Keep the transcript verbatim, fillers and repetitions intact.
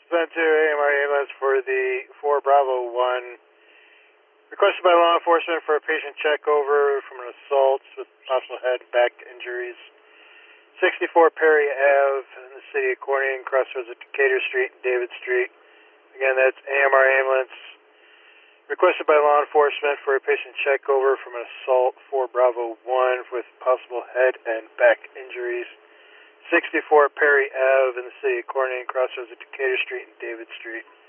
Sent to A M R ambulance for the four Bravo one. Requested by law enforcement for a patient check over from an assault with possible head and back injuries. sixty-four Perry Ave in the city of Corning, crossroads of Decatur Street and David Street. Again, that's A M R ambulance. Requested by law enforcement for a patient check over from an assault four Bravo one with possible head and back injuries. sixty-four Perry Ave in the city of Corning, crossroads of Decatur Street and David Street.